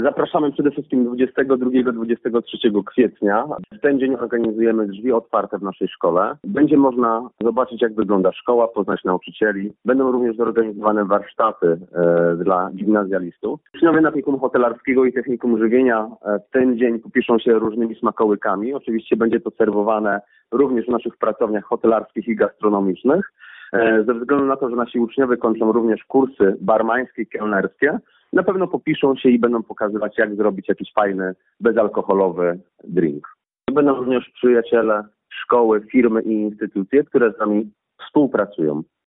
Zapraszamy przede wszystkim 22-23 kwietnia. W ten dzień organizujemy drzwi otwarte w naszej szkole. Będzie można zobaczyć, jak wygląda szkoła, poznać nauczycieli. Będą również zorganizowane warsztaty dla gimnazjalistów. Uczniowie technikum hotelarskiego i technikum żywienia w ten dzień popiszą się różnymi smakołykami. Oczywiście będzie to serwowane również w naszych pracowniach hotelarskich i gastronomicznych. Ze względu na to, że nasi uczniowie kończą również kursy barmańskie i kelnerskie, na pewno popiszą się i będą pokazywać, jak zrobić jakiś fajny, bezalkoholowy drink. Będą również przyjaciele, szkoły, firmy i instytucje, które z nami współpracują.